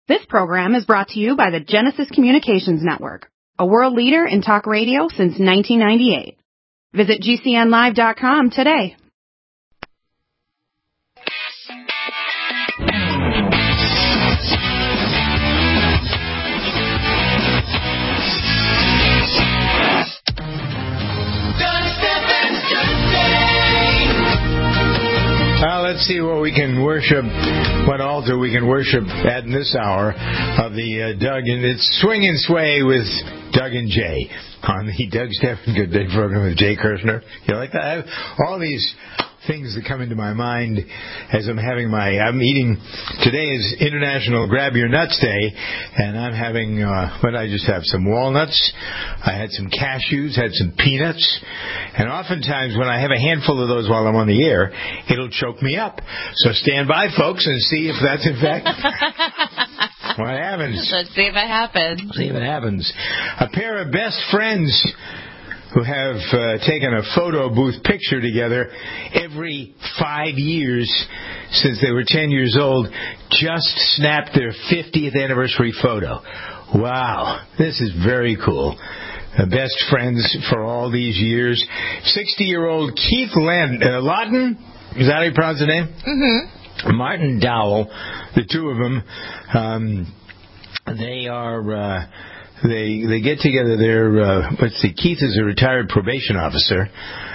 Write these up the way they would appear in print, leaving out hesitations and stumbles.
This program is brought to you by the Genesis Communications Network, a world leader in talk radio since 1998. Visit GCNlive.com today. Let's see what we can worship, what altar we can worship at in this hour of the Doug, and it's Swing and Sway with Doug and Jay on the Doug Stephan Good Day program with Jay Kirshner. You like that? I have all these things that come into my mind as I'm eating. Today is International Grab Your Nuts Day, and I'm having, I just have some walnuts, I had some cashews, had some peanuts, and oftentimes when I have a handful of those while I'm on the air, it'll choke me up. So stand by, folks, and see if that's in fact what happens. Let's see if it happens. See if it happens. A pair of best friends who have taken a photo booth picture together every 5 years since they were 10 years old, just snapped their 50th anniversary photo. Wow, this is very cool. Best friends for all these years. 60-year-old Keith Lawton, is that how you pronounce the name? Mm-hmm. Martin Dowell, the two of them, they are... They get together. Keith is a retired probation officer,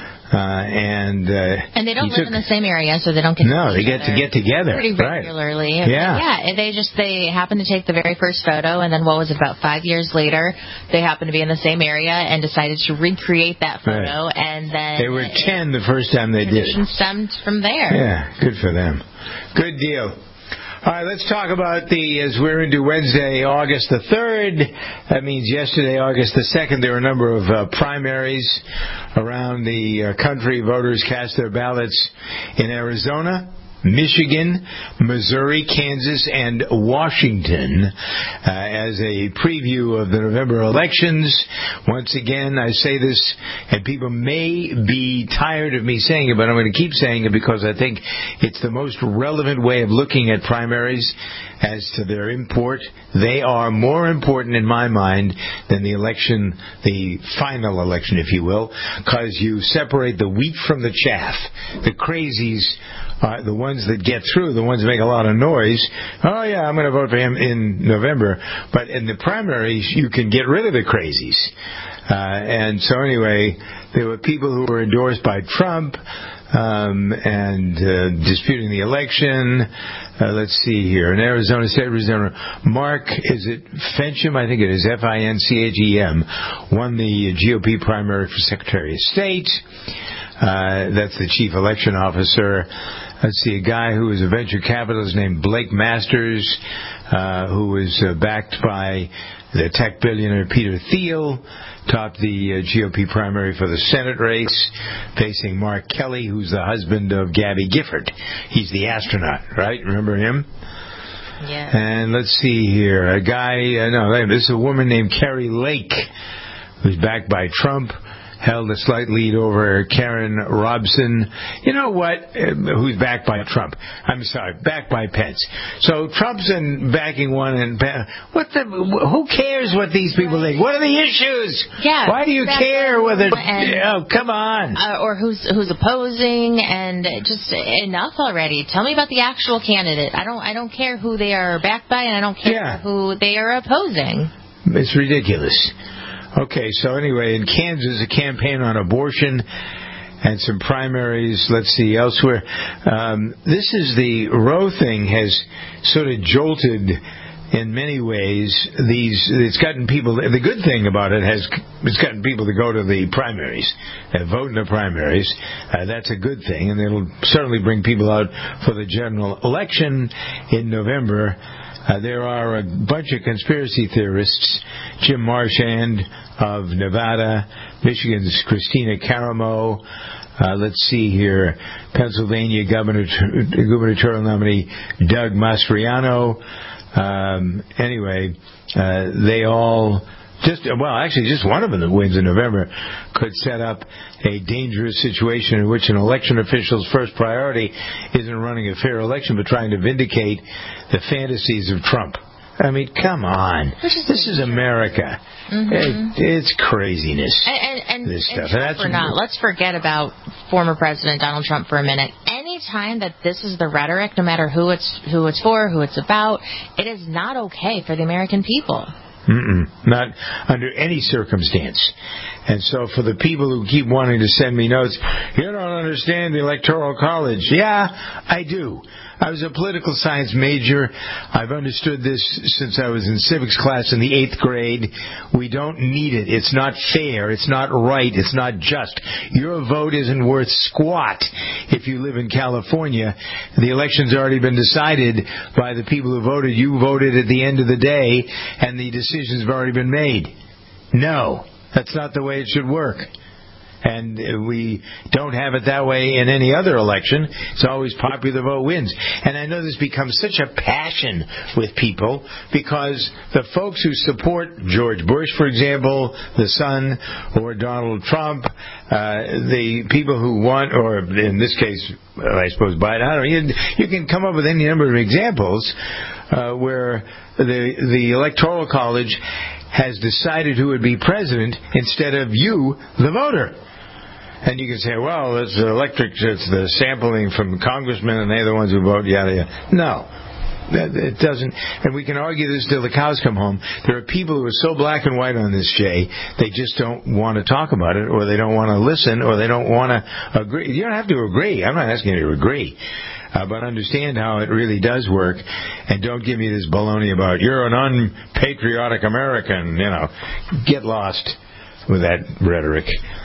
and they don't live in the same area, so they don't get. No, they get together pretty regularly. Right. Yeah, they happen to take the very first photo, and then what was it, about 5 years later, they happened to be in the same area and decided to recreate that photo, right. And then they were 10 the first time they did it. Stemmed from there. Yeah, good for them. Good deal. All right, let's talk about as we're into Wednesday, August the 3rd. That means yesterday, August the 2nd, there were a number of primaries around the country. Voters cast their ballots in Arizona, Michigan, Missouri, Kansas, and Washington as a preview of the November elections. Once again, I say this, and people may be tired of me saying it, but I'm going to keep saying it because I think it's the most relevant way of looking at primaries as to their import. They are more important in my mind than the election, the final election, if you will, because you separate the wheat from the chaff. The crazies are the ones that get through, the ones that make a lot of noise. Oh, yeah, I'm going to vote for him in November. But in the primaries, you can get rid of the crazies. And so anyway, there were people who were endorsed by Trump and disputing the election. Let's see here. In Arizona State Representative Mark, is it Finchem? I think it is Finchem, won the GOP primary for Secretary of State. That's the chief election officer. Let's see, a guy who is a venture capitalist named Blake Masters, who was backed by the tech billionaire Peter Thiel, topped the GOP primary for the Senate race, facing Mark Kelly, who's the husband of Gabby Gifford. He's the astronaut, right? Remember him? Yeah. And let's see here. This is a woman named Carrie Lake, who's backed by Trump. Held a slight lead over Karen Robson. You know what? Who's backed by Trump? I'm sorry, backed by Pence. So Trump's backing one, and who cares what these people think? What are the issues? Yeah. Why do you care whether? Come on. Or who's opposing? And just enough already. Tell me about the actual candidate. I don't care who they are backed by, and I don't care who they are opposing. It's ridiculous. Okay, so anyway, in Kansas, a campaign on abortion and some primaries, let's see, elsewhere. The Roe thing has sort of jolted in many ways. It's gotten people, the good thing about it it's gotten people to go to the primaries and vote in the primaries. That's a good thing, and it'll certainly bring people out for the general election in November. There are a bunch of conspiracy theorists. Jim Marchand of Nevada, Michigan's Christina Caramo. Let's see here. Pennsylvania gubernatorial nominee Doug Mastriano. They all... just one of them that wins in November could set up a dangerous situation in which an election official's first priority isn't running a fair election but trying to vindicate the fantasies of Trump. I mean, come on. This is America. It's craziness. And this stuff. Trump or not, let's forget about former President Donald Trump for a minute. Any time that this is the rhetoric, no matter who it's for, who it's about, it is not okay for the American people. Not under any circumstance. And so for the people who keep wanting to send me notes, you don't understand the Electoral College. Yeah, I do. I was a political science major. I've understood this since I was in civics class in the 8th grade. We don't need it. It's not fair. It's not right. It's not just. Your vote isn't worth squat if you live in California. The election's already been decided by the people who voted. You voted at the end of the day, and the decisions have already been made. No, that's not the way it should work. And we don't have it that way in any other election. It's always popular vote wins. And I know this becomes such a passion with people because the folks who support George Bush, for example, the son, or Donald Trump, the people who want, or in this case, I suppose Biden, I don't know, you can come up with any number of examples where the Electoral College has decided who would be president instead of you, the voter. And you can say, well, it's the sampling from congressmen and they're the ones who vote, yada, yada. No. It doesn't. And we can argue this till the cows come home. There are people who are so black and white on this, Jay, they just don't want to talk about it, or they don't want to listen, or they don't want to agree. You don't have to agree. I'm not asking you to agree. But understand how it really does work, and don't give me this baloney about you're an unpatriotic American. Get lost with that rhetoric.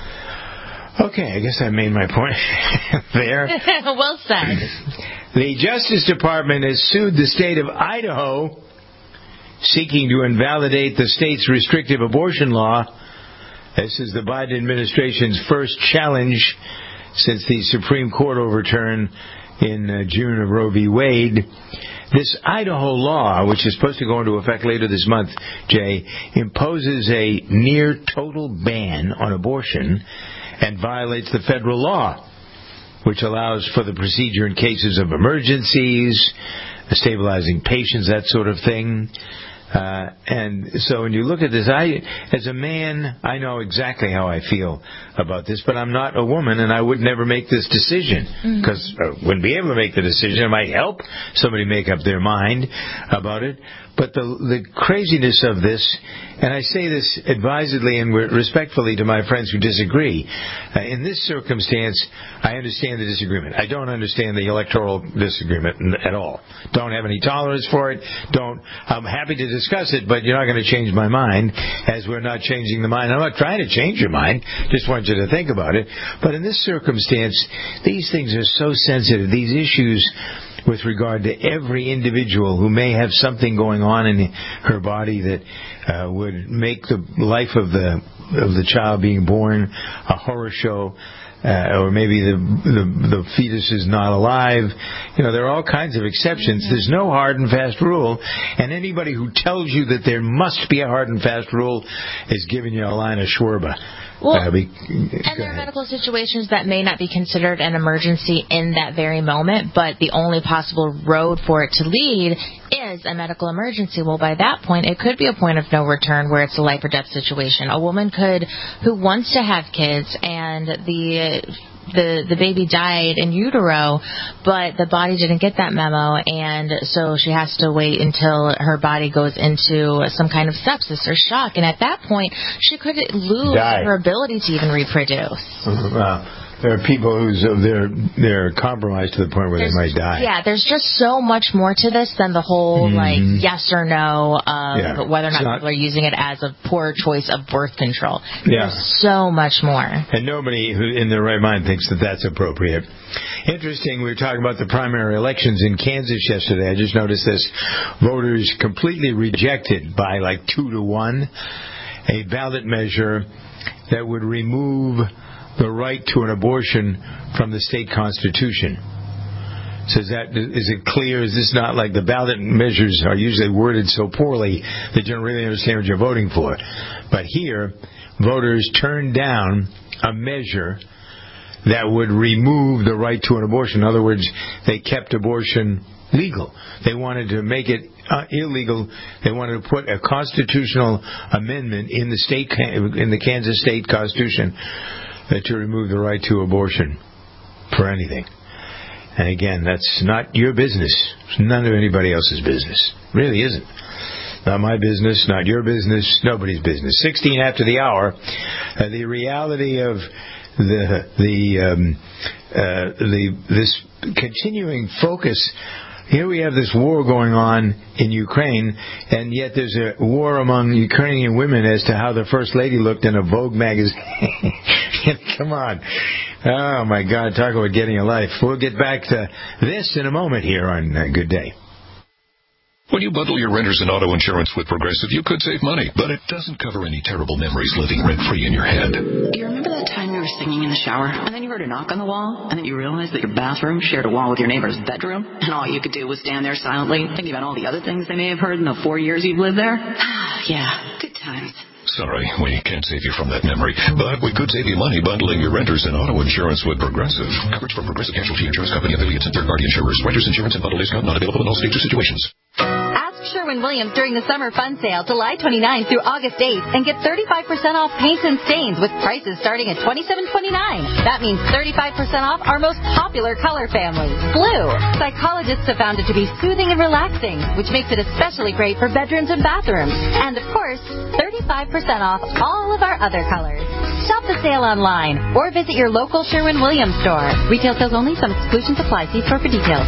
Okay, I guess I made my point there. Well said. The Justice Department has sued the state of Idaho, seeking to invalidate the state's restrictive abortion law. This is the Biden administration's first challenge since the Supreme Court overturn in June of Roe v. Wade. This Idaho law, which is supposed to go into effect later this month, Jay, imposes a near total ban on abortion and violates the federal law, which allows for the procedure in cases of emergencies, stabilizing patients, that sort of thing. And so when you look at this, as a man, I know exactly how I feel about this, but I'm not a woman, and I would never make this decision because I wouldn't be able to make the decision. It might help somebody make up their mind about it. But the craziness of this, and I say this advisedly and respectfully to my friends who disagree, in this circumstance, I understand the disagreement. I don't understand the electoral disagreement at all. Don't have any tolerance for it. I'm happy to discuss it, but you're not going to change my mind, as we're not changing the mind. I'm not trying to change your mind. Just want you to think about it. But in this circumstance, these things are so sensitive. These issues with regard to every individual who may have something going on in her body that would make the life of the child being born a horror show, or maybe the fetus is not alive. There are all kinds of exceptions. There's no hard and fast rule, and anybody who tells you that there must be a hard and fast rule is giving you a line of Schwerba. Well, and there are medical situations that may not be considered an emergency in that very moment, but the only possible road for it to lead is a medical emergency. Well, by that point, it could be a point of no return where it's a life or death situation. A woman who wants to have kids, and the baby died in utero, but the body didn't get that memo, and so she has to wait until her body goes into some kind of sepsis or shock, and at that point she could lose her ability to even reproduce. There are people they're compromised to the point where they might die. Yeah, there's just so much more to this than the whole yes or no of whether or not people are using it as a poor choice of birth control. There's so much more. And nobody who in their right mind thinks that that's appropriate. Interesting, we were talking about the primary elections in Kansas yesterday. I just noticed this. Voters completely rejected by 2-1 a ballot measure that would remove the right to an abortion from the state constitution. So is it clear? Is this not like the ballot measures are usually worded so poorly that you don't really understand what you're voting for? But here, voters turned down a measure that would remove the right to an abortion. In other words, they kept abortion legal. They wanted to make it illegal. They wanted to put a constitutional amendment in the Kansas state constitution to remove the right to abortion for anything. And again, that's not your business. It's none of anybody else's business. It really isn't. Not my business, not your business, nobody's business. 16 after the hour. The reality of this continuing focus. Here we have this war going on in Ukraine, and yet there's a war among Ukrainian women as to how the First Lady looked in a Vogue magazine. Come on. Oh, my God, talk about getting a life. We'll get back to this in a moment here on Good Day. When you bundle your renters and auto insurance with Progressive, you could save money, but it doesn't cover any terrible memories living rent-free in your head. You remember that time you were singing in the shower, and then you heard a knock on the wall, and then you realized that your bathroom shared a wall with your neighbor's bedroom, and all you could do was stand there silently, thinking about all the other things they may have heard in the 4 years you've lived there? Yeah, good times. Sorry, we can't save you from that memory, but we could save you money bundling your renters and auto insurance with Progressive. Coverage from Progressive Casualty Insurance Company, affiliates, and third-party insurers. Renters insurance and bundle discount not available in all states or situations. Ask Sherwin-Williams during the summer fun sale, July 29th through August 8th, and get 35% off paints and stains with prices starting at $27.29. That means 35% off our most popular color families, blue. Psychologists have found it to be soothing and relaxing, which makes it especially great for bedrooms and bathrooms. And, of course, 35% off all of our other colors. Shop the sale online or visit your local Sherwin-Williams store. Retail sales only. Some exclusions apply. See store for details.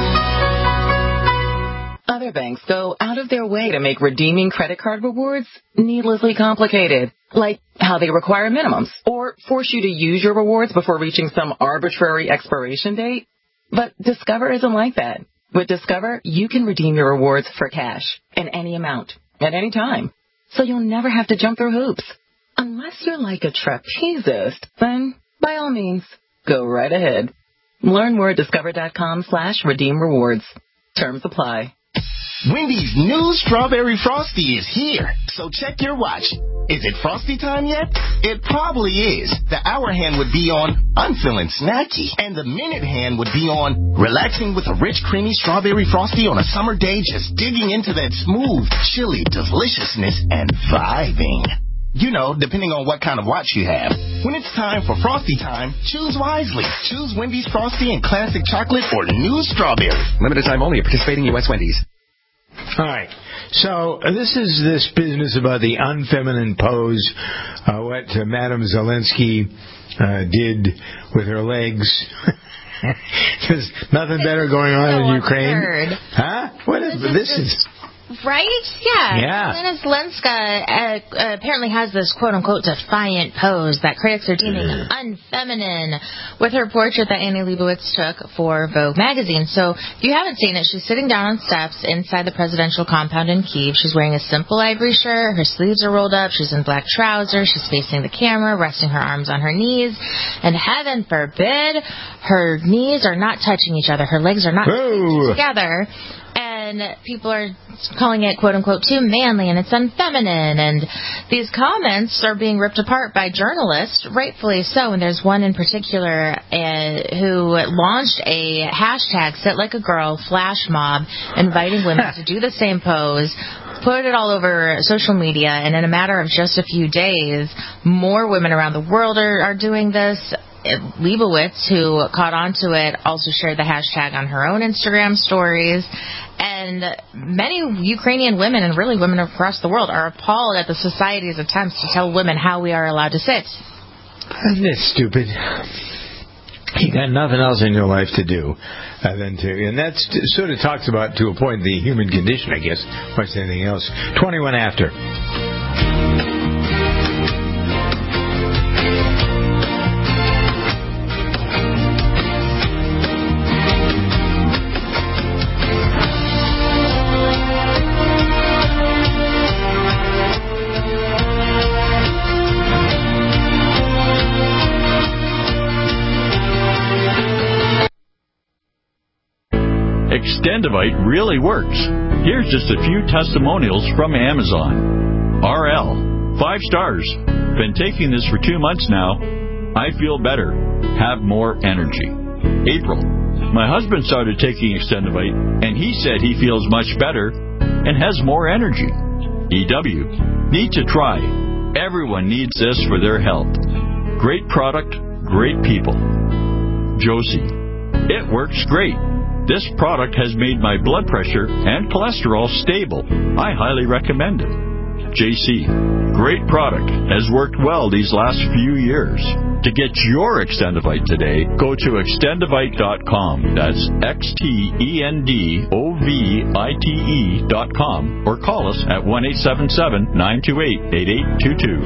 Other banks go out of their way to make redeeming credit card rewards needlessly complicated, like how they require minimums or force you to use your rewards before reaching some arbitrary expiration date. But Discover isn't like that. With Discover, you can redeem your rewards for cash in any amount at any time, so you'll never have to jump through hoops. Unless you're like a trapezist, then by all means, go right ahead. Learn more at discover.com/redeem rewards. Terms apply. Wendy's new Strawberry Frosty is here, so check your watch. Is it Frosty time yet? It probably is. The hour hand would be on I'm feeling snacky, and the minute hand would be on relaxing with a rich, creamy Strawberry Frosty on a summer day, just digging into that smooth, chilly deliciousness and vibing. You know, depending on what kind of watch you have. When it's time for Frosty time, choose wisely. Choose Wendy's Frosty and Classic Chocolate or New Strawberry. Limited time only at participating U.S. Wendy's. All right. So this is this business about the unfeminine pose, what Madam Zelensky did with her legs. There's nothing better going on in Ukraine. Absurd. Huh? What is this? Right? Yeah. Yeah. Elena Zelenska apparently has this quote-unquote defiant pose that critics are deeming unfeminine with her portrait that Annie Leibovitz took for Vogue magazine. So if you haven't seen it, she's sitting down on steps inside the presidential compound in Kyiv. She's wearing a simple ivory shirt. Her sleeves are rolled up. She's in black trousers. She's facing the camera, resting her arms on her knees. And heaven forbid, her knees are not touching each other. Her legs are not together. And people are calling it, quote-unquote, too manly, and it's unfeminine. And these comments are being ripped apart by journalists, rightfully so. And there's one in particular who launched a hashtag, Sit Like a Girl, flash mob, inviting women to do the same pose, put it all over social media, and in a matter of just a few days, more women around the world are doing this. Leibovitz, who caught on to it, also shared the hashtag on her own Instagram stories. And many Ukrainian women, and really women across the world, are appalled at the society's attempts to tell women how we are allowed to sit. Isn't it stupid? You got nothing else in your life to do than to, and that sort of talks about, to a point, the human condition, I guess, more than anything else. 21 after. Extendivite really works. Here's just a few testimonials from Amazon. RL, 5 stars. Been taking this for 2 months now. I feel better. Have more energy. April. My husband started taking Extendivite, and he said he feels much better and has more energy. EW. Need to try. Everyone needs this for their health. Great product, great people. Josie. It works great. This product has made my blood pressure and cholesterol stable. I highly recommend it. JC. Great product. Has worked well these last few years. To get your Extendivite today, go to extendivite.com. That's XTENDOVITE.com or call us at 1-877-928-8822.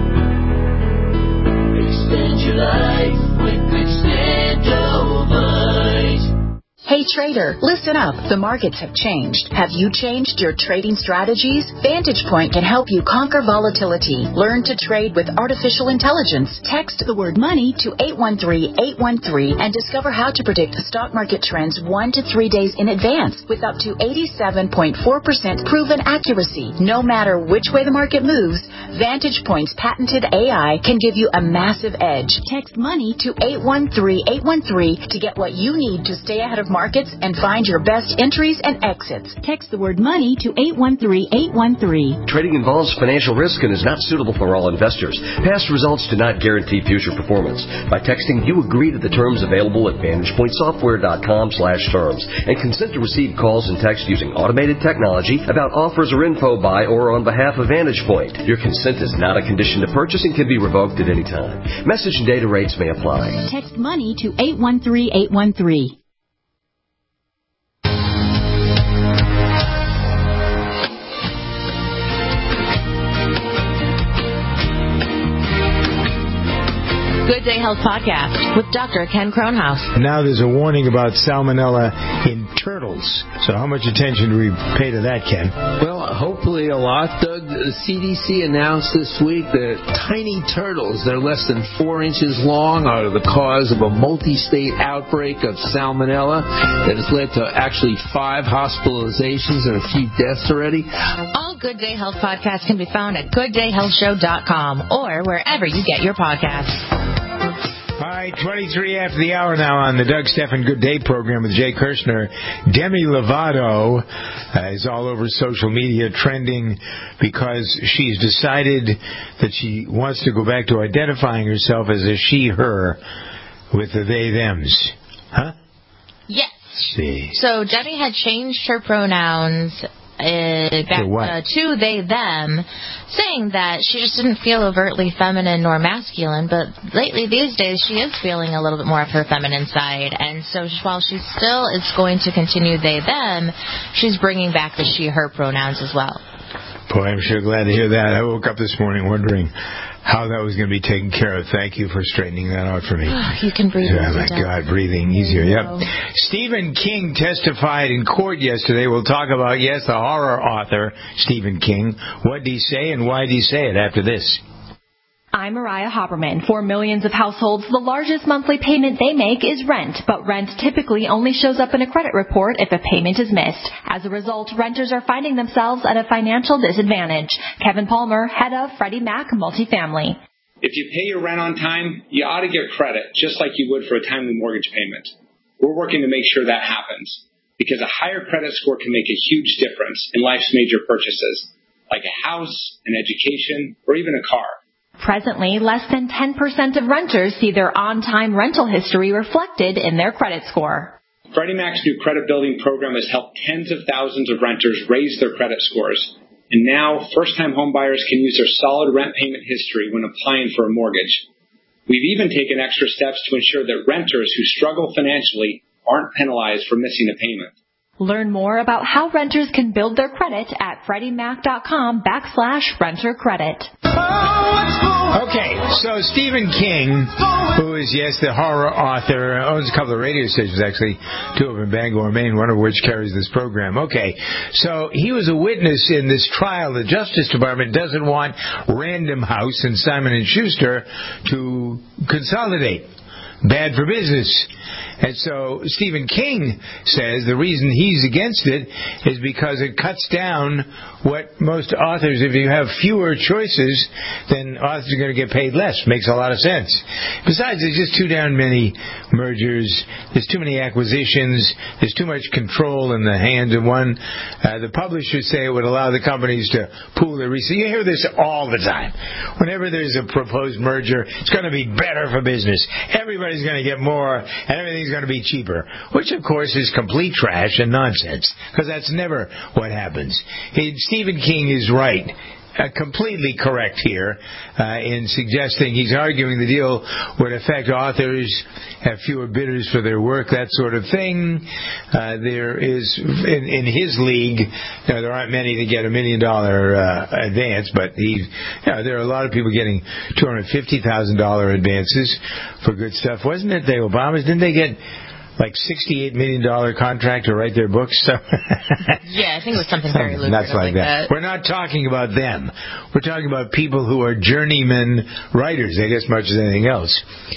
Extend your life with Extendovite. Hey trader, listen up. The markets have changed. Have you changed your trading strategies? Vantage Point can help you conquer volatility. Learn to trade with artificial intelligence. Text the word money to 813-813 and discover how to predict stock market trends 1 to 3 days in advance with up to 87.4% proven accuracy. No matter which way the market moves, Vantage Point's patented AI can give you a massive edge. Text money to 813-813 to get what you need to stay ahead of markets and find your best entries and exits. Text the word money to 813-813. Trading involves financial risk and is not suitable for all investors. Past results do not guarantee future performance. By texting, you agree to the terms available at VantagePointSoftware.com/terms and consent to receive calls and text using automated technology about offers or info by or on behalf of Vantage Point. Your consent is not a condition to purchase and can be revoked at any time. Message and data rates may apply. Text money to 813-813. Good Day Health Podcast with Dr. Ken Kronhaus. Now there's a warning about salmonella in turtles. So how much attention do we pay to that, Ken? Well, hopefully a lot, Doug. The CDC announced this week that tiny turtles, they're less than 4 inches long, are the cause of a multi-state outbreak of salmonella that has led to actually 5 hospitalizations and a few deaths already. All Good Day Health podcasts can be found at GoodDayHealthShow.com or wherever you get your podcasts. All right, 23 after the hour now on the Doug Stephan Good Day program with Jay Kirshner. Demi Lovato is all over social media trending because she's decided that she wants to go back to identifying herself as a she, her with the they, thems. Huh? Yes. See. So Demi had changed her pronouns back to they, them, saying that she just didn't feel overtly feminine nor masculine, but lately these days she is feeling a little bit more of her feminine side, and so while she still is going to continue they, them, she's bringing back the she, her pronouns as well. Boy, I'm sure glad to hear that. I woke up this morning wondering how that was going to be taken care of. Thank you for straightening that out for me. You can breathe easier. Oh, my God, breathing easier. Yep. Stephen King testified in court yesterday. We'll talk about, yes, the horror author, Stephen King. What did he say and why did he say it after this? I'm Mariah Haberman. For millions of households, the largest monthly payment they make is rent, but rent typically only shows up in a credit report if a payment is missed. As a result, renters are finding themselves at a financial disadvantage. Kevin Palmer, head of Freddie Mac Multifamily. If you pay your rent on time, you ought to get credit, just like you would for a timely mortgage payment. We're working to make sure that happens, because a higher credit score can make a huge difference in life's major purchases, like a house, an education, or even a car. Presently, less than 10% of renters see their on-time rental history reflected in their credit score. Freddie Mac's new credit building program has helped tens of thousands of renters raise their credit scores. And now, first-time homebuyers can use their solid rent payment history when applying for a mortgage. We've even taken extra steps to ensure that renters who struggle financially aren't penalized for missing a payment. Learn more about how renters can build their credit at FreddieMac.com/rentercredit. Okay, so Stephen King, who is, yes, the horror author, owns a couple of radio stations, actually, 2 of them in Bangor, Maine, one of which carries this program. Okay, so he was a witness in this trial. The Justice Department doesn't want Random House and Simon & Schuster to consolidate. bad for business. And so Stephen King says the reason he's against it is because it cuts down what most authors, if you have fewer choices, then authors are going to get paid less. Makes a lot of sense. Besides, there's just too damn many mergers. There's too many acquisitions. There's too much control in the hands of one. The publishers say it would allow the companies to pool their resources. You hear this all the time. Whenever there's a proposed merger, it's going to be better for business. Everybody's going to get more, and everything's going to be cheaper, which, of course, is complete trash and nonsense, because that's never what happens. Stephen King is right. Completely correct here in suggesting he's arguing the deal would affect authors, have fewer bidders for their work, that sort of thing. There is, in his league, there aren't many that get $1 million advance, but there are a lot of people getting $250,000 advances for good stuff. Wasn't it the Obamas? Didn't they get like $68 million contract to write their books? Yeah, I think it was something very lucrative. Nuts like that. We're not talking about them. We're talking about people who are journeyman writers, I guess, much as anything else.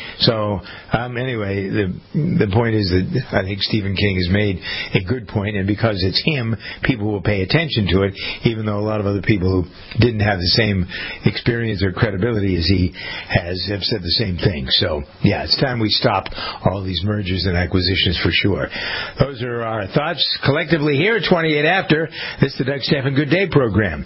So, anyway, the point is that I think Stephen King has made a good point, and because it's him, people will pay attention to it, even though a lot of other people who didn't have the same experience or credibility as he has have said the same thing. So, yeah, it's time we stop all these mergers and acquisitions for sure. Those are our thoughts collectively here at 28 After. This is the Doug Stephan Good Day program.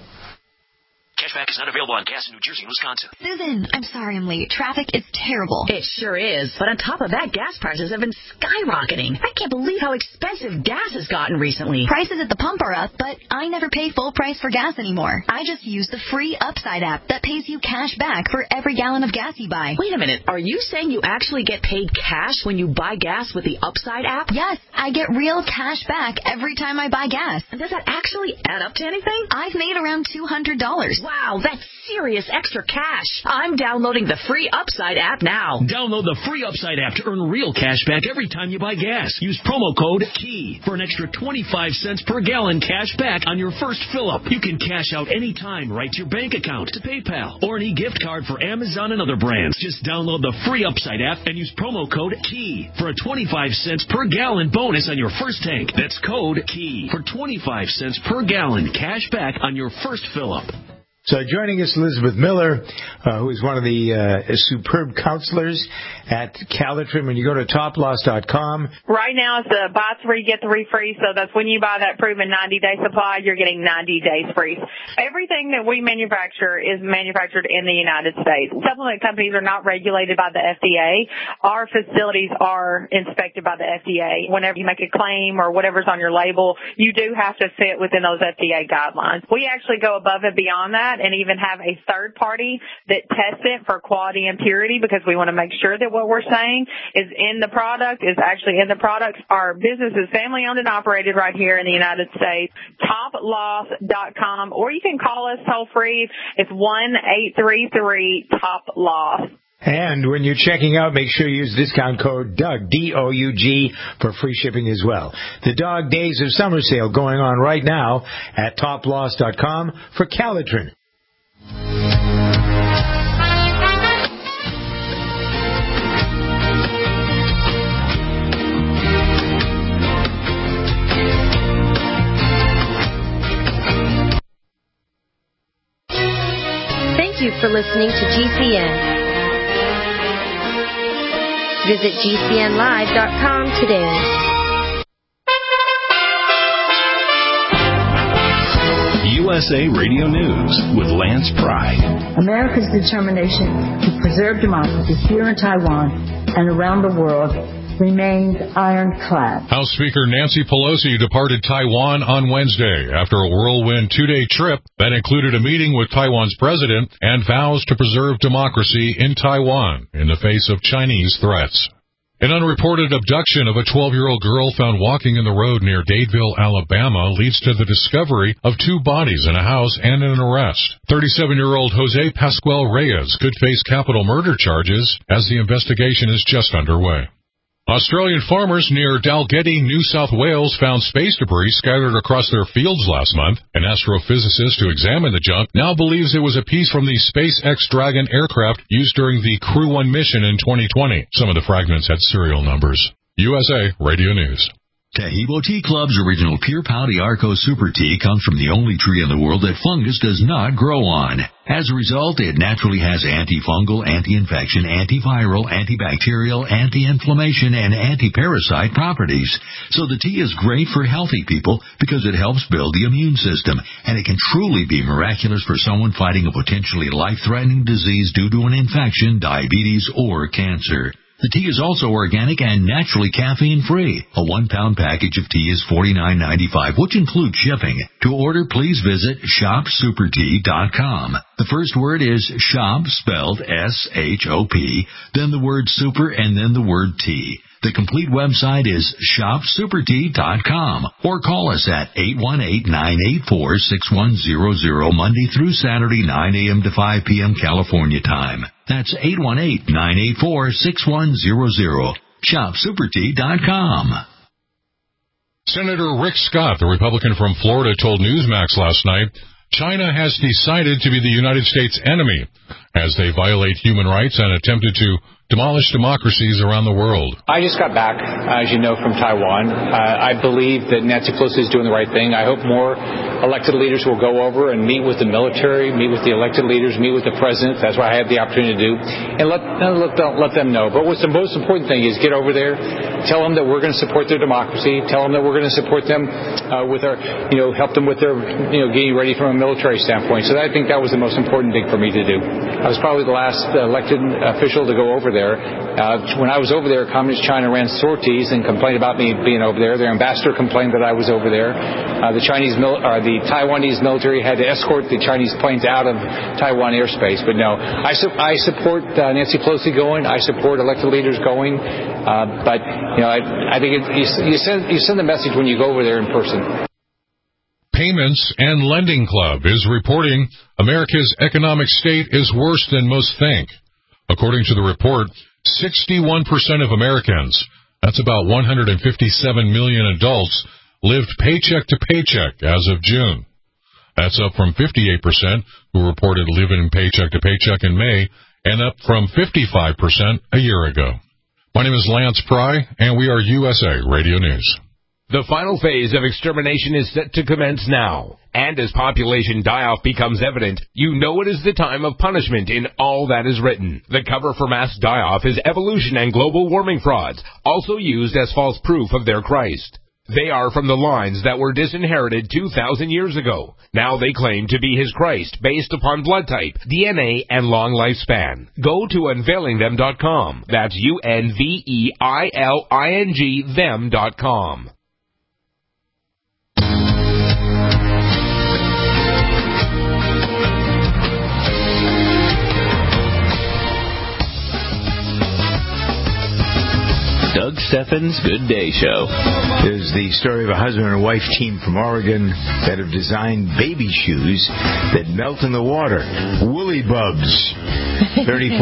Cashback is not available on gas in New Jersey and Wisconsin. Susan, I'm sorry I'm late. Traffic is terrible. It sure is. But on top of that, gas prices have been skyrocketing. I can't believe how expensive gas has gotten recently. Prices at the pump are up, but I never pay full price for gas anymore. I just use the free Upside app that pays you cash back for every gallon of gas you buy. Wait a minute. Are you saying you actually get paid cash when you buy gas with the Upside app? Yes, I get real cash back every time I buy gas. And does that actually add up to anything? I've made around $200. Wow, that's serious extra cash. I'm downloading the free Upside app now. Download the free Upside app to earn real cash back every time you buy gas. Use promo code KEY for an extra 25 cents per gallon cash back on your first fill-up. You can cash out anytime right to your bank account, to PayPal, or an e-gift card for Amazon and other brands. Just download the free Upside app and use promo code KEY for a 25 cents per gallon bonus on your first tank. That's code KEY for 25 cents per gallon cash back on your first fill-up. So joining us, Elizabeth Miller, who is one of the superb counselors at Calitrin. When you go to toploss.com. Right now it's a buy 3, get 3 free. So that's when you buy that proven 90-day supply, you're getting 90 days free. Everything that we manufacture is manufactured in the United States. Supplement companies are not regulated by the FDA. Our facilities are inspected by the FDA. Whenever you make a claim or whatever's on your label, you do have to fit within those FDA guidelines. We actually go above and beyond that and even have a third party that tests it for quality and purity, because we want to make sure that what we're saying is in the product, is actually in the product. Our business is family owned and operated right here in the United States. TopLoss.com, or you can call us toll free. It's 1-833-TOP-LOSS. And when you're checking out, make sure you use discount code DOUG, D-O-U-G, for free shipping as well. The Dog Days of Summer Sale going on right now at toploss.com for Calitrin. Thank you for listening to GCN. Visit GCNlive.com today. USA Radio News with Lance Pride. America's determination to preserve democracy here in Taiwan and around the world remains ironclad. House Speaker Nancy Pelosi departed Taiwan on Wednesday after a whirlwind two-day trip that included a meeting with Taiwan's president and vows to preserve democracy in Taiwan in the face of Chinese threats. An unreported abduction of a 12-year-old girl found walking in the road near Dadeville, Alabama, leads to the discovery of 2 bodies in a house and an arrest. 37-year-old Jose Pascual Reyes could face capital murder charges as the investigation is just underway. Australian farmers near Dalgety, New South Wales found space debris scattered across their fields last month. An astrophysicist who examined the junk now believes it was a piece from the SpaceX Dragon aircraft used during the Crew 1 mission in 2020. Some of the fragments had serial numbers. USA Radio News. Tahibo Tea Club's original Pure Pouty Arco Super Tea comes from the only tree in the world that fungus does not grow on. As a result, it naturally has antifungal, anti-infection, antiviral, antibacterial, anti-inflammation, and anti-parasite properties. So the tea is great for healthy people because it helps build the immune system, and it can truly be miraculous for someone fighting a potentially life-threatening disease due to an infection, diabetes, or cancer. The tea is also organic and naturally caffeine-free. A 1-pound package of tea is $49.95, which includes shipping. To order, please visit shopsupertea.com. The first word is shop, spelled S-H-O-P, then the word super, and then the word tea. The complete website is shopsupertea.com, or call us at 818-984-6100 Monday through Saturday, 9 a.m. to 5 p.m. California time. That's 818-984-6100. Shopsupertea.com. Senator Rick Scott, the Republican from Florida, told Newsmax last night, China has decided to be the United States' enemy as they violate human rights and attempted to demolish democracies around the world. I just got back, as you know, from Taiwan. I believe that Nancy Pelosi is doing the right thing. I hope more elected leaders will go over and meet with the military, meet with the elected leaders, meet with the president. That's what I had the opportunity to do. And let them know. But what's the most important thing is get over there, tell them that we're going to support their democracy, tell them that we're going to support them with our, help them with their, getting ready from a military standpoint. So I think that was the most important thing for me to do. I was probably the last elected official to go over there. When I was over there, Communist China ran sorties and complained about me being over there. Their ambassador complained that I was over there. The Taiwanese military had to escort the Chinese planes out of Taiwan airspace. But no, I support Nancy Pelosi going. I support elected leaders going. But I think you send the message when you go over there in person. Payments and Lending Club is reporting America's economic state is worse than most think. According to the report, 61% of Americans, that's about 157 million adults, lived paycheck to paycheck as of June. That's up from 58% who reported living paycheck to paycheck in May, and up from 55% a year ago. My name is Lance Pry, and we are USA Radio News. The final phase of extermination is set to commence now. And as population die-off becomes evident, you know it is the time of punishment in all that is written. The cover for mass die-off is evolution and global warming frauds, also used as false proof of their Christ. They are from the lines that were disinherited 2,000 years ago. Now they claim to be his Christ based upon blood type, DNA, and long lifespan. Go to unveilingthem.com. That's UNVEILING them.com. Doug Steffens' Good Day Show. There's the story of a husband and wife team from Oregon that have designed baby shoes that melt in the water. Woolly Bubs. $34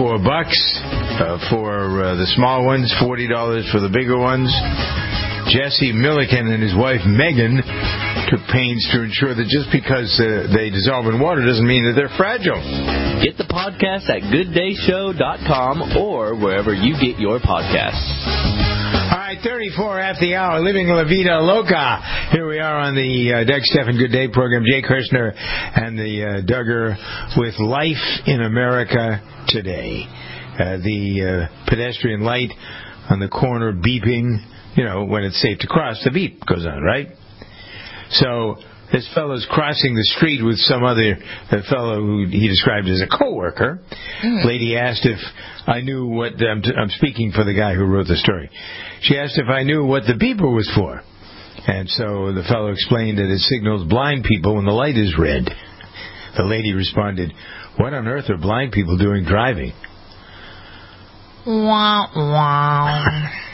for the small ones, $40 for the bigger ones. Jesse Milliken and his wife Megan took pains to ensure that just because they dissolve in water doesn't mean that they're fragile. Get the podcast at gooddayshow.com or wherever you get your podcasts. All right, 34 after the hour, Living La Vida Loca. Here we are on the Doug Stephan Good Day program. Jay Kirshner and the Duggar with Life in America Today. The pedestrian light on the corner beeping, when it's safe to cross, the beep goes on, right? So this fellow's crossing the street with some other fellow who he described as a coworker. Lady asked if I knew what I'm speaking for the guy who wrote the story. She asked if I knew what the beeper was for. And so the fellow explained that it signals blind people when the light is red. The lady responded, "What on earth are blind people doing driving?" Wah, wah.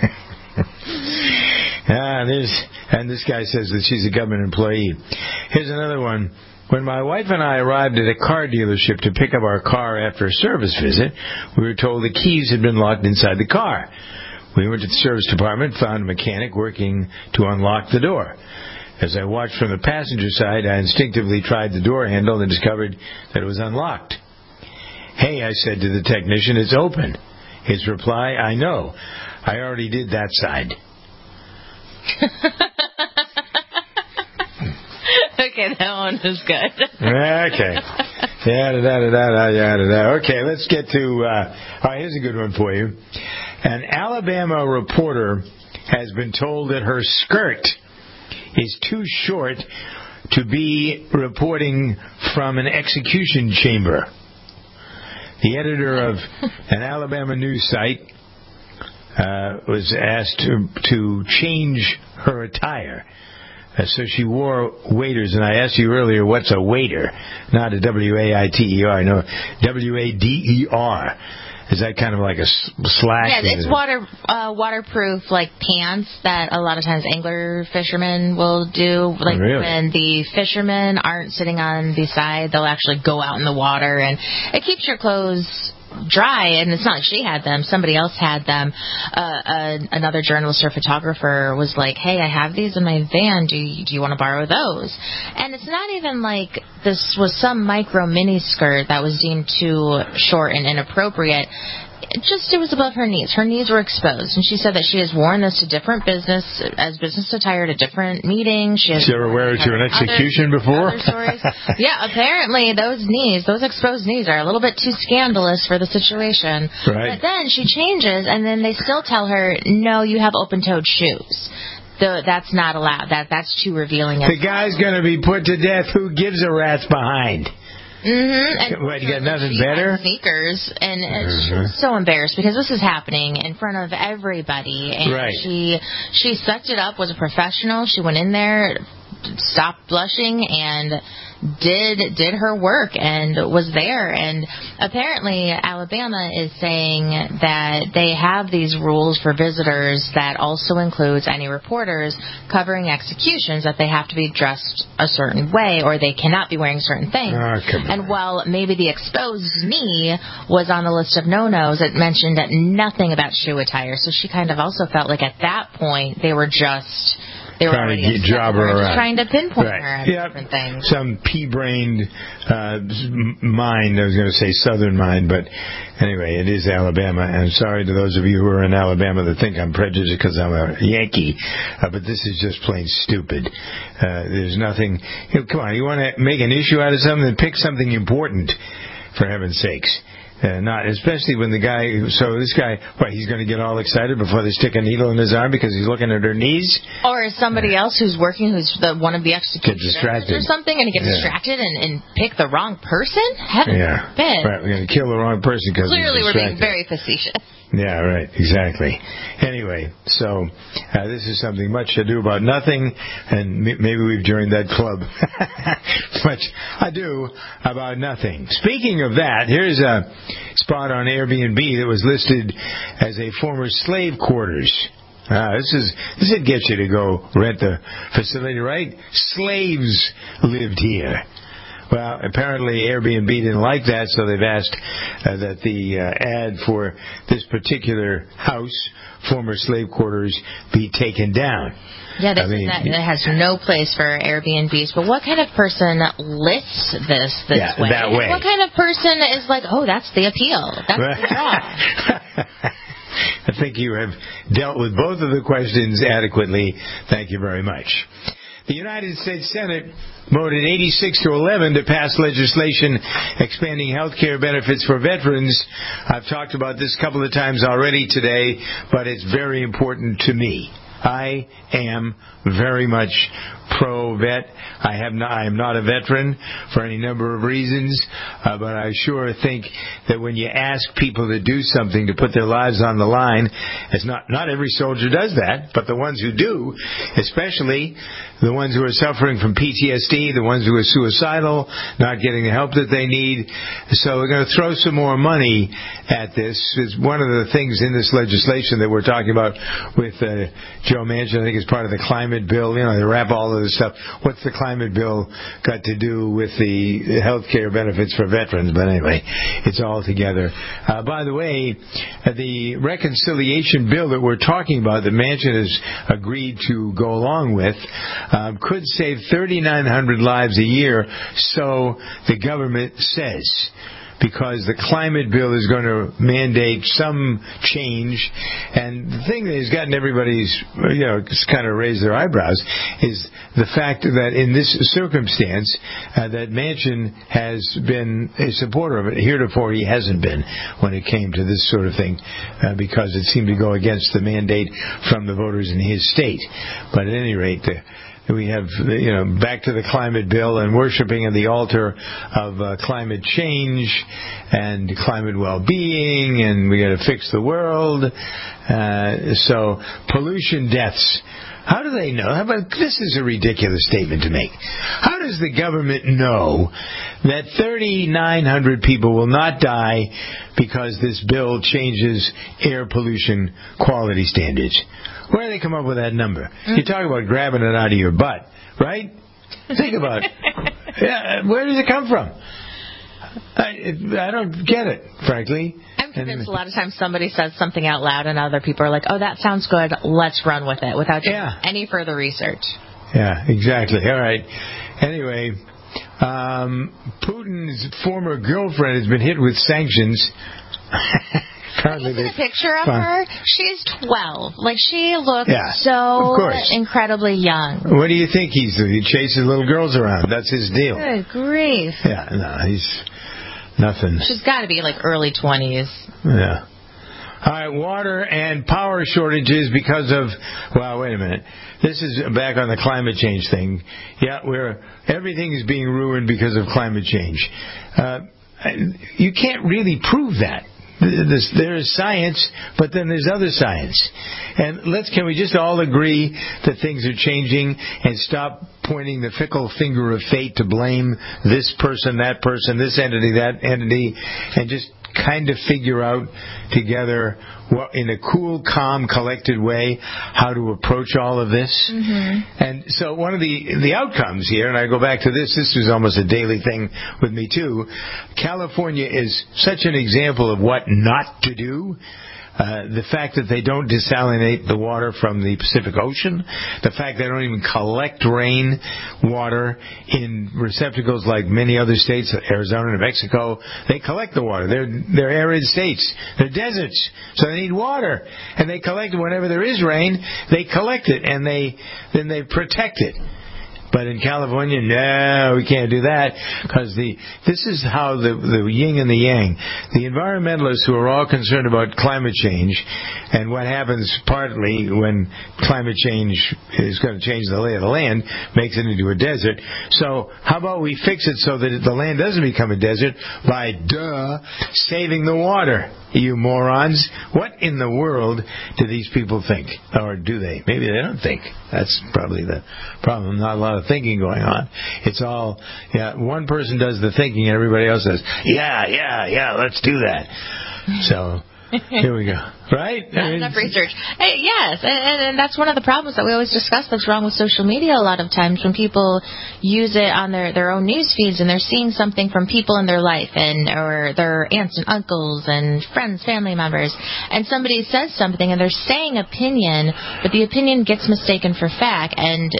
And this guy says that she's a government employee. Here's another one. When my wife and I arrived at a car dealership to pick up our car after a service visit, we were told the keys had been locked inside the car. We went to the service department, found a mechanic working to unlock the door. As I watched from the passenger side, I instinctively tried the door handle and discovered that it was unlocked. "Hey," I said to the technician, "it's open." His reply, "I know. I already did that side." Okay, that one was good. Okay. Yada. Okay, let's get to... all right, here's a good one for you. An Alabama reporter has been told that her skirt is too short to be reporting from an execution chamber. The editor of an Alabama news site was asked to change her attire. So she wore waders, and I asked you earlier, what's a wader? Not a W-A-I-T-E-R, no, W-A-D-E-R. Is that kind of like a slack? Yeah, it's waterproof, like pants that a lot of times angler fishermen will do. Like when the fishermen aren't sitting on the side, they'll actually go out in the water, and it keeps your clothes dry. And it's not like she had them; somebody else had them. Another journalist or photographer was like, "Hey, I have these in my van. Do you want to borrow those?" And it's not even like this was some micro mini skirt that was deemed too short and inappropriate. It was above her knees. Her knees were exposed, and she said that she has worn this to different business attire to different meetings. She ever wear it to an execution before? Other stories. Yeah, apparently those exposed knees are a little bit too scandalous for the situation. Right. But then she changes, and then they still tell her, "No, you have open-toed shoes." That's not allowed. That's too revealing. The guy's going to be put to death. Who gives a rat's behind? Mm-hmm. What, you got nothing better? Sneakers, and she's so embarrassed because this is happening in front of everybody. And right. She sucked it up, was a professional. She went in there, stopped blushing, and did her work and was there. And apparently Alabama is saying that they have these rules for visitors that also includes any reporters covering executions, that they have to be dressed a certain way or they cannot be wearing certain things. And while maybe the exposed knee was on the list of no-nos, it mentioned nothing about shoe attire. So she kind of also felt like at that point they were trying to job her around. Trying to pinpoint her at different things. Some pea-brained mind, I was going to say southern mind, but anyway, it is Alabama. And sorry to those of you who are in Alabama that think I'm prejudiced because I'm a Yankee, but this is just plain stupid. There's nothing... come on, you want to make an issue out of something? Then pick something important, for heaven's sakes. Not especially when the guy. So this guy, he's going to get all excited before they stick a needle in his arm because he's looking at her knees, or somebody else who's working, who's one of the executioners or something, and he gets distracted and pick the wrong person. Heaven forbid. Right, we're going to kill the wrong person because clearly we're being very facetious. Yeah, right, exactly. Anyway, so this is something much ado about nothing, and maybe we've joined that club. Much ado about nothing. Speaking of that, here's a spot on Airbnb that was listed as a former slave quarters. This would get you to go rent the facility, right? Slaves lived here. Well, apparently Airbnb didn't like that, so they've asked that the ad for this particular house, former slave quarters, be taken down. Yeah, it has no place for Airbnbs. But what kind of person lists this way? That way. What kind of person is like, oh, that's the appeal. That's the draw. I think you have dealt with both of the questions adequately. Thank you very much. The United States Senate voted 86-11 to pass legislation expanding health care benefits for veterans. I've talked about this a couple of times already today, but it's very important to me. I am very much pro-vet. I am not a veteran for any number of reasons, but I sure think that when you ask people to do something to put their lives on the line, it's not every soldier does that, but the ones who do, especially the ones who are suffering from PTSD, the ones who are suicidal, not getting the help that they need. So we're going to throw some more money at this. It's one of the things in this legislation that we're talking about with Joe Manchin. I think it's part of the climate bill. They wrap all of this stuff. What's the climate bill got to do with the health care benefits for veterans? But anyway, it's all together. By the way, the reconciliation bill that we're talking about, that Manchin has agreed to go along with, could save 3,900 lives a year, so the government says, because the climate bill is going to mandate some change. And the thing that has gotten everybody's, kind of raised their eyebrows is the fact that in this circumstance, that Manchin has been a supporter of it. Heretofore, he hasn't been when it came to this sort of thing, because it seemed to go against the mandate from the voters in his state. But at any rate, we have, back to the climate bill and worshiping at the altar of climate change and climate well-being, and we got to fix the world. So pollution deaths. How do they know? This is a ridiculous statement to make. How does the government know that 3,900 people will not die because this bill changes air pollution quality standards? Where do they come up with that number? You talk about grabbing it out of your butt, right? Think about it. Yeah, where does it come from? I don't get it, frankly. I'm convinced a lot of times somebody says something out loud and other people are like, oh, that sounds good, let's run with it, without doing any further research. Yeah, exactly. All right. Anyway, Putin's former girlfriend has been hit with sanctions. Have you seen a picture of her? She's 12. She looks so incredibly young. What do you think he's doing? He chases little girls around. That's his deal. Good grief. Yeah, no, he's nothing. She's got to be early 20s. Yeah. All right, water and power shortages because of, wait a minute. This is back on the climate change thing. Yeah, everything is being ruined because of climate change. You can't really prove that. There is science, but then there's other science. And can we just all agree that things are changing and stop pointing the fickle finger of fate to blame this person, that person, this entity, that entity, and just kind of figure out together in a cool, calm, collected way how to approach all of this. Mm-hmm. And so one of the outcomes here, and I go back to this was almost a daily thing with me too, California is such an example of what not to do. The fact that they don't desalinate the water from the Pacific Ocean, the fact they don't even collect rain water in receptacles like many other states, Arizona, New Mexico. They collect the water. They're arid states. They're deserts. So they need water. And they collect it whenever there is rain. They collect it and then they protect it. But in California, no, we can't do that, because this is how the yin and the yang, the environmentalists who are all concerned about climate change and what happens partly when climate change is going to change the lay of the land, makes it into a desert. So how about we fix it so that the land doesn't become a desert by, saving the water, you morons. What in the world do these people think? Or do they? Maybe they don't think. That's probably the problem. Not a lot of thinking going on. It's all, one person does the thinking and everybody else says, yeah, let's do that. So here we go. Right? Not enough research. Yes, and that's one of the problems that we always discuss that's wrong with social media a lot of times, when people use it on their own news feeds and they're seeing something from people in their life or their aunts and uncles and friends, family members, and somebody says something and they're saying opinion, but the opinion gets mistaken for fact, and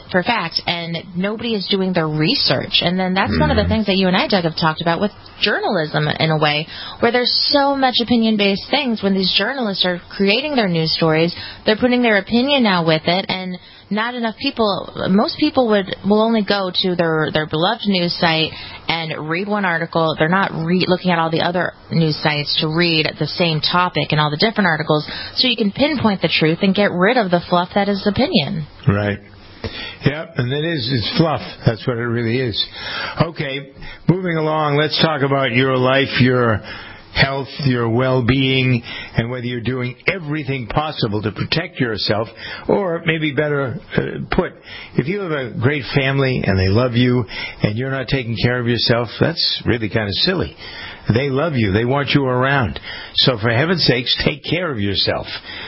nobody is doing their research. And then that's one of the things that you and I, Doug, have talked about with journalism in a way, where there's so much opinion-based things. When these journalists are creating their news stories, they're putting their opinion now with it, and not enough people, most people will only go to their beloved news site and read one article. They're not looking at all the other news sites to read the same topic and all the different articles, so you can pinpoint the truth and get rid of the fluff that is opinion. Right. Yep, and it's fluff. That's what it really is. Okay, moving along, let's talk about your life, your health, your well-being, and whether you're doing everything possible to protect yourself, or maybe better put, if you have a great family and they love you and you're not taking care of yourself, that's really kind of silly. They love you. They want you around. So for heaven's sakes, take care of yourself.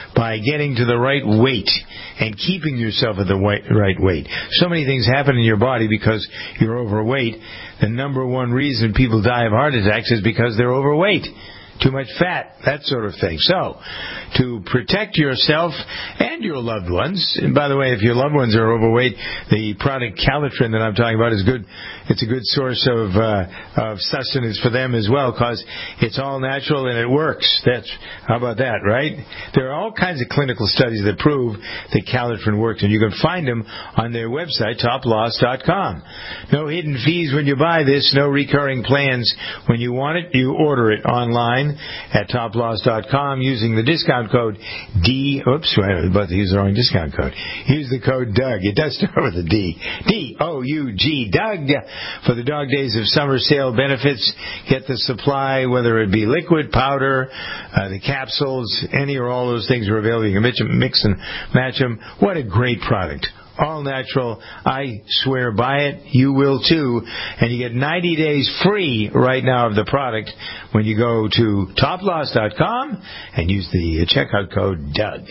by getting to the right weight and keeping yourself at the right weight. So many things happen in your body because you're overweight. The number one reason people die of heart attacks is because they're overweight. Too much fat, that sort of thing. So, to protect yourself and your loved ones, and by the way, if your loved ones are overweight, the product Calitrin that I'm talking about is good. It's a good source of sustenance for them as well, because it's all natural and it works. How about that, right? There are all kinds of clinical studies that prove that Calitrin works, and you can find them on their website, toploss.com. No hidden fees when you buy this, no recurring plans. When you want it, you order it online at toploss.com using the discount code D. Oops, I was about to use the wrong discount code. Use the code Doug. It does start with a D. D-O-U-G. Doug. For the Dog Days of Summer sale benefits, get the supply, whether it be liquid, powder, the capsules, any or all those things are available. You can mix and match them. What a great product. All natural. I swear by it. You will too. And you get 90 days free right now of the product when you go to toploss.com and use the checkout code Doug.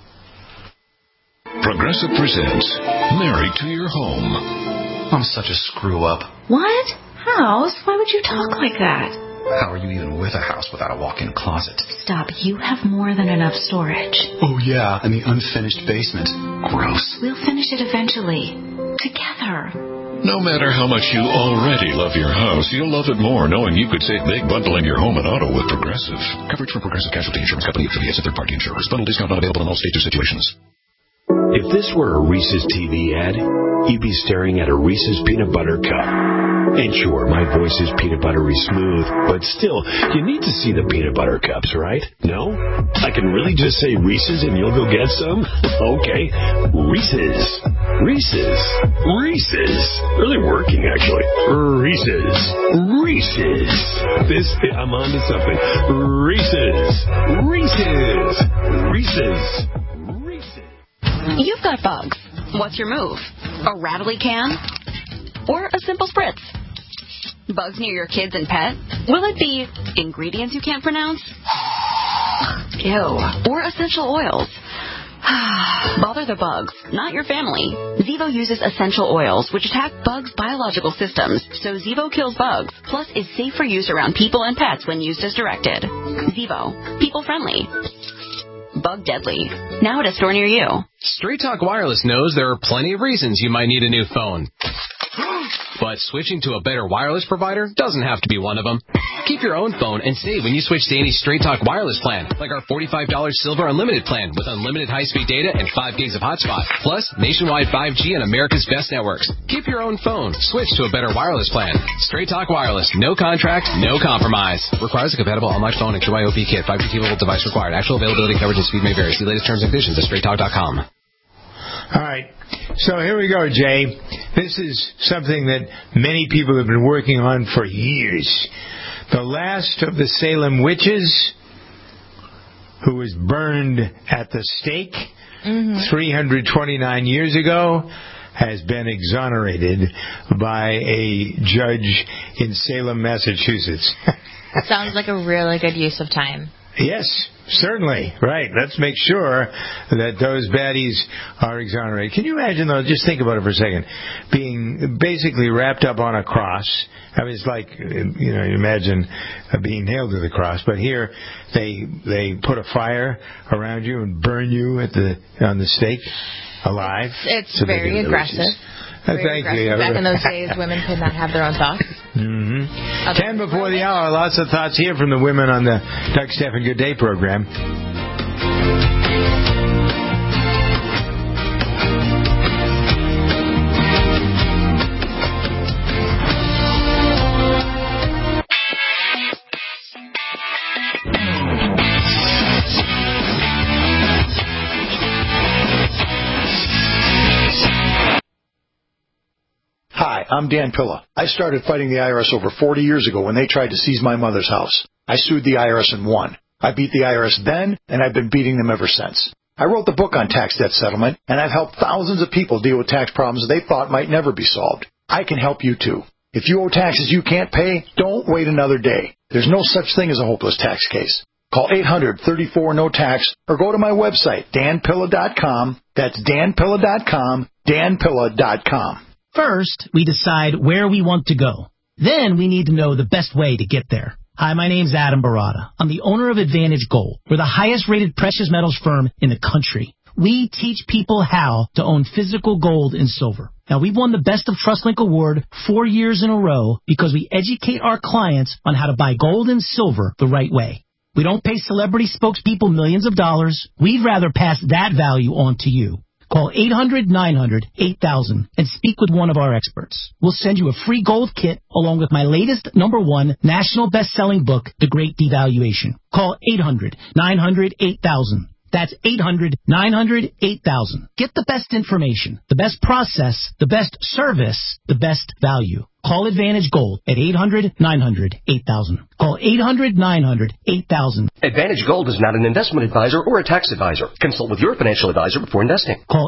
Progressive presents Married to Your Home. I'm such a screw-up. What? House? Why would you talk like that? How are you even with a house without a walk-in closet? Stop. You have more than enough storage. Oh, yeah, and the unfinished basement. Gross. We'll finish it eventually. Together. No matter how much you already love your house, you'll love it more knowing you could save big bundling your home and auto with Progressive. Coverage from Progressive Casualty Insurance Company, affiliates, and third-party insurers. Bundle discount not available in all states or situations. If this were a Reese's TV ad, you'd be staring at a Reese's peanut butter cup. And sure, my voice is peanut buttery smooth, but still, you need to see the peanut butter cups, right? No? I can really just say Reese's and you'll go get some? Okay. Reese's. Reese's. Reese's. Really working, actually. Reese's. Reese's. I'm on to something. Reese's. Reese's. Reese's. You've got bugs. What's your move? A rattly can? Or a simple spritz? Bugs near your kids and pet? Will it be ingredients you can't pronounce? Ew. Or essential oils? Bother the bugs, not your family. Zevo uses essential oils which attack bugs' biological systems, so Zevo kills bugs, plus is safe for use around people and pets when used as directed. Zevo. People friendly. Bug deadly. Now at a store near you. Straight Talk Wireless knows there are plenty of reasons you might need a new phone. But switching to a better wireless provider doesn't have to be one of them. Keep your own phone and save when you switch to any Straight Talk Wireless plan, like our $45 Silver Unlimited plan with unlimited high-speed data and 5 gigs of hotspot, plus nationwide 5G and America's best networks. Keep your own phone. Switch to a better wireless plan. Straight Talk Wireless. No contract, no compromise. Requires a compatible unlocked phone and BYOP kit. 5G T-Mobile device required. Actual availability, coverage, and speed may vary. See latest terms and conditions at straighttalk.com. All right. So here we go, Jay. This is something that many people have been working on for years. The last of the Salem witches, who was burned at the stake 329 years ago, has been exonerated by a judge in Salem, Massachusetts. Sounds like a really good use of time. Yes, certainly. Right. Let's make sure that those baddies are exonerated. Can you imagine, though, just think about it for a second, being basically wrapped up on a cross. I mean, it's like, you imagine being nailed to the cross, but here they put a fire around you and burn you on the stake alive. It's so very aggressive. Thank you. Back in those days, women could not have their own thoughts. 10 before the hour. Lots of thoughts here from the women on the Doug Stephan Good Day program. Hi, I'm Dan Pilla. I started fighting the IRS over 40 years ago when they tried to seize my mother's house. I sued the IRS and won. I beat the IRS then, and I've been beating them ever since. I wrote the book on tax debt settlement, and I've helped thousands of people deal with tax problems they thought might never be solved. I can help you too. If you owe taxes you can't pay, don't wait another day. There's no such thing as a hopeless tax case. Call 800-34-NO-TAX or go to my website, danpilla.com. That's danpilla.com, danpilla.com. First, we decide where we want to go. Then we need to know the best way to get there. Hi, my name's Adam Barada. I'm the owner of Advantage Gold. We're the highest-rated precious metals firm in the country. We teach people how to own physical gold and silver. Now, we've won the Best of TrustLink Award 4 years in a row because we educate our clients on how to buy gold and silver the right way. We don't pay celebrity spokespeople millions of dollars. We'd rather pass that value on to you. Call 800-900-8000 and speak with one of our experts. We'll send you a free gold kit along with my latest #1 national best-selling book, The Great Devaluation. Call 800-900-8000. That's 800-900-8000. Get the best information, the best process, the best service, the best value. Call Advantage Gold at 800-900-8000. Call 800-900-8000. Advantage Gold is not an investment advisor or a tax advisor. Consult with your financial advisor before investing. Call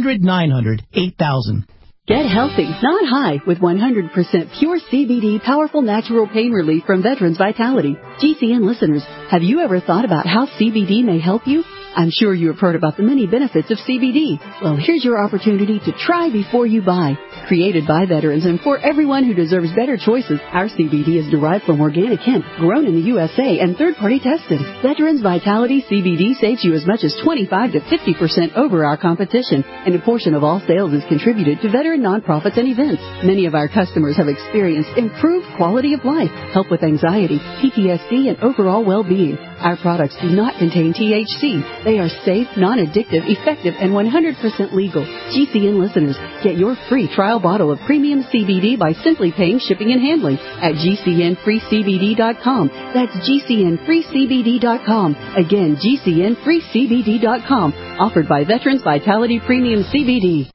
800-900-8000. Get healthy, not high, with 100% pure CBD powerful natural pain relief from Veterans Vitality. GCN listeners, have you ever thought about how CBD may help you? I'm sure you have heard about the many benefits of CBD. Well, here's your opportunity to try before you buy. Created by veterans and for everyone who deserves better choices, our CBD is derived from organic hemp, grown in the USA, and third-party tested. Veterans Vitality CBD saves you as much as 25 to 50% over our competition, and a portion of all sales is contributed to veteran nonprofits and events. Many of our customers have experienced improved quality of life, help with anxiety, PTSD, and overall well-being. Our products do not contain THC. They are safe, non-addictive, effective, and 100% legal. GCN listeners, get your free trial bottle of premium CBD by simply paying shipping and handling at GCNFreeCBD.com. That's GCNFreeCBD.com. Again, GCNFreeCBD.com. Offered by Veterans Vitality Premium CBD.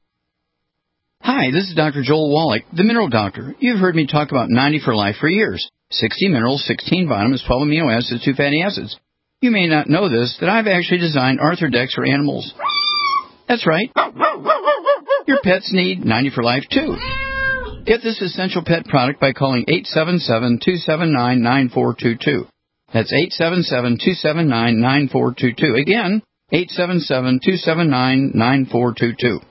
Hi, this is Dr. Joel Wallach, the Mineral Doctor. You've heard me talk about 90 for Life for years. 60 minerals, 16 vitamins, 12 amino acids, 2 fatty acids. You may not know this, that I've actually designed Arthrodex for animals. That's right. Your pets need 90 for Life, too. Get this essential pet product by calling 877-279-9422. That's 877-279-9422. Again, 877-279-9422.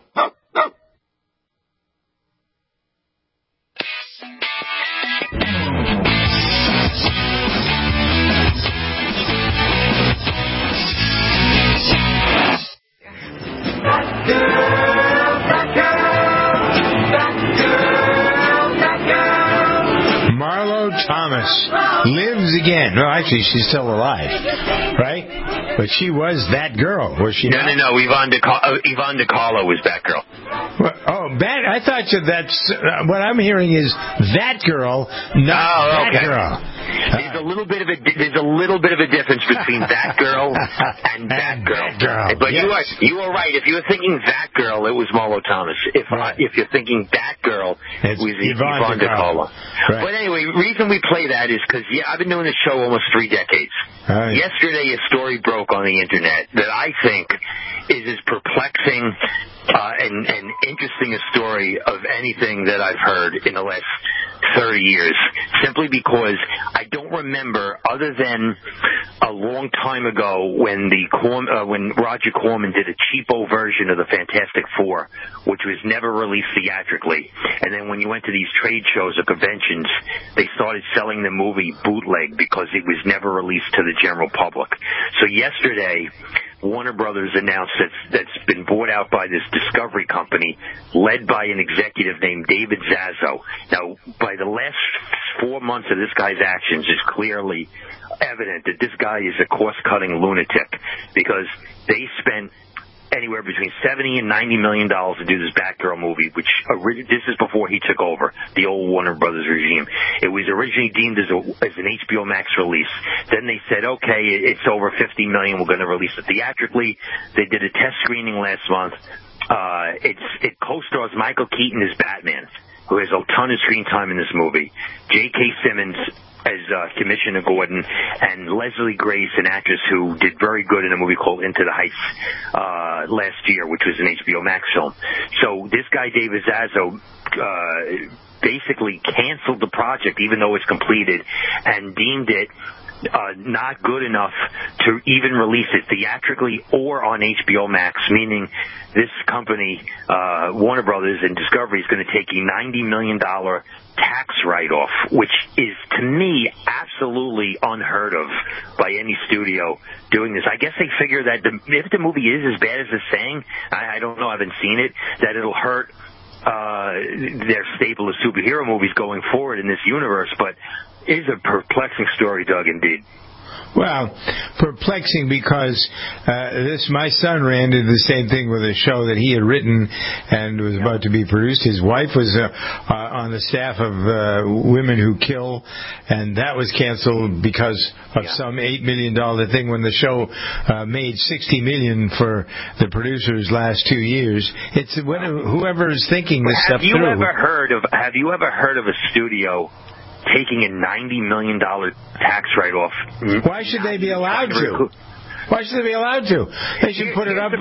Marlo Thomas lives again. Well, actually, she's still alive, right? But she was that girl, was she not? No. Yvonne DiCarlo was that girl. Well, I thought that's what I'm hearing is that girl, not that girl. There's a little bit of a difference between that girl and that girl. But yes. you are right. If you were thinking that girl, it was Marlo Thomas. If you're thinking that girl, it was Yvonne DiCarlo. Right. But anyway, the reason we play that is because I've been doing this show almost 3 decades. Right. Yesterday, a story broke on the internet that I think is as perplexing and interesting a story of anything that I've heard in the last 30 years, simply because I don't remember, other than a long time ago when when Roger Corman did a cheapo version of the Fantastic Four, which was never released theatrically, and then when you went to these trade shows or conventions, they started selling the movie bootleg because it was never released to the general public. So yesterday, Warner Brothers announced that's been bought out by this Discovery company led by an executive named David Zaso. Now, by the last 4 months of this guy's actions, it's clearly evident that this guy is a cost-cutting lunatic, because they spent anywhere between $70 and $90 million to do this Batgirl movie, which this is before he took over the old Warner Brothers regime. It was originally deemed as an HBO Max release. Then they said, okay, it's over $50 million. We're going to release it theatrically. They did a test screening last month. It co-stars Michael Keaton as Batman, who has a ton of screen time in this movie. J.K. Simmons as Commissioner Gordon, and Leslie Grace, an actress who did very good in a movie called Into the Heights last year, which was an HBO Max film. So this guy, David Zaso, basically canceled the project, even though it's completed, and deemed it not good enough to even release it theatrically or on HBO Max, meaning this company, Warner Brothers and Discovery, is going to take a $90 million tax write-off, which is, to me, absolutely unheard of by any studio doing this. I guess they figure that if the movie is as bad as it's saying, I don't know, I haven't seen it, that it'll hurt their staple of superhero movies going forward in this universe. But it is a perplexing story, Doug, indeed. Well, perplexing because my son ran into the same thing with a show that he had written and was about to be produced. His wife was on the staff of Women Who Kill, and that was canceled because of some $8 million thing when the show made $60 million for the producers last 2 years. It's whoever is thinking this stuff through. Have you ever heard of a studio taking a $90 million tax write-off? Why should they be allowed to? Why should they be allowed to? They should put it up.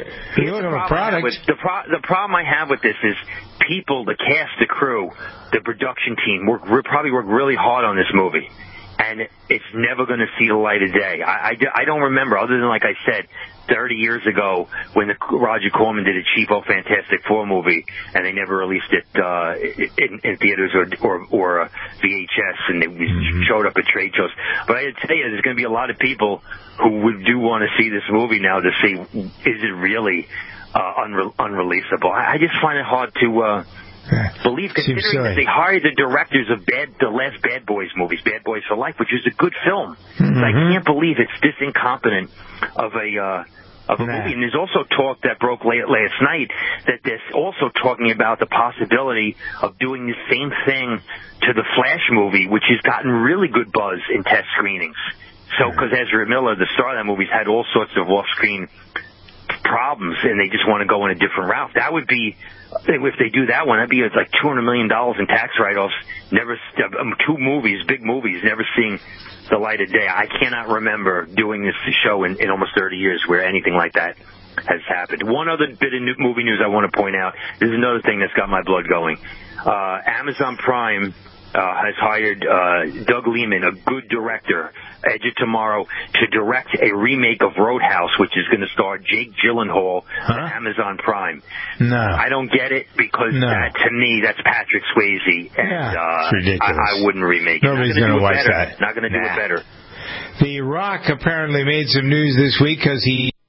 The problem I have with this is people, the cast, the crew, the production team, probably worked really hard on this movie. And it's never going to see the light of day. I don't remember, other than, like I said, 30 years ago when Roger Corman did a cheapo Fantastic Four movie, and they never released it in theaters or VHS, and it showed up at trade shows. But I tell you, there's going to be a lot of people who do want to see this movie now to see, is it really unreleasable? I just find it hard to believe, considering that they hired the directors of the last Bad Boys movies, Bad Boys for Life, which is a good film. Mm-hmm. I can't believe it's this incompetent of a movie. And there's also talk that broke last night that they're also talking about the possibility of doing the same thing to the Flash movie, which has gotten really good buzz in test screenings. So, because Ezra Miller, the star of that movie, has had all sorts of off-screen problems, and they just want to go in a different route. That would be, if they do that one, that'd be like $200 million in tax write-offs. Never, 2 movies, big movies, never seeing the light of day. I cannot remember doing this show in almost 30 years where anything like that has happened. One other bit of movie news I want to point out. This is another thing that's got my blood going. Amazon Prime has hired Doug Liman, a good director, Edge of Tomorrow, to direct a remake of Roadhouse, which is going to star Jake Gyllenhaal on Amazon Prime. No. I don't get it because to me, that's Patrick Swayze, and it's ridiculous. I wouldn't remake it. Nobody's going to watch that. Not going to do it better. The Rock apparently made some news this week because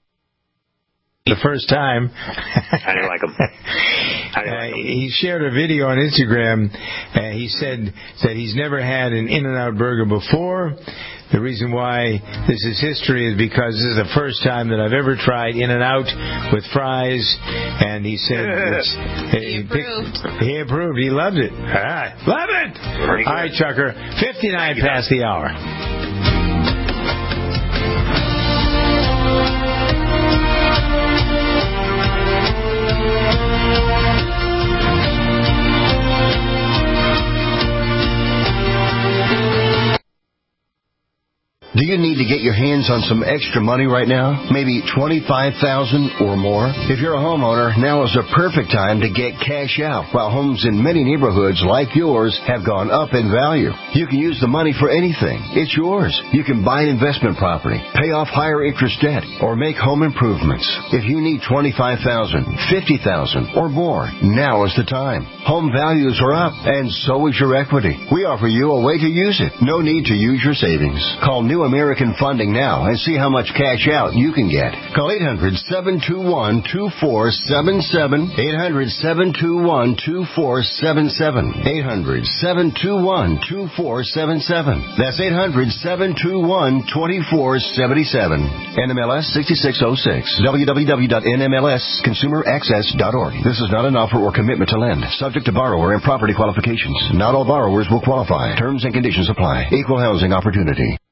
the first time. I didn't like him. He shared a video on Instagram. He said that he's never had an In-N-Out burger before. The reason why this is history is because this is the first time that I've ever tried In-N-Out with fries. And he said he approved. He loved it. Love it. All right, Chucker. 59 past the hour. Do you need to get your hands on some extra money right now? Maybe $25,000 or more? If you're a homeowner, now is the perfect time to get cash out while homes in many neighborhoods like yours have gone up in value. You can use the money for anything. It's yours. You can buy an investment property, pay off higher interest debt, or make home improvements. If you need $25,000, $50,000 or more, now is the time. Home values are up, and so is your equity. We offer you a way to use it. No need to use your savings. Call New American Funding now and see how much cash out you can get. Call 800-721-2477. 800-721-2477. 800-721-2477. That's 800-721-2477. NMLS 6606. www.nmlsconsumeraccess.org. This is not an offer or commitment to lend. Subject to borrower and property qualifications. Not all borrowers will qualify. Terms and conditions apply. Equal housing opportunity.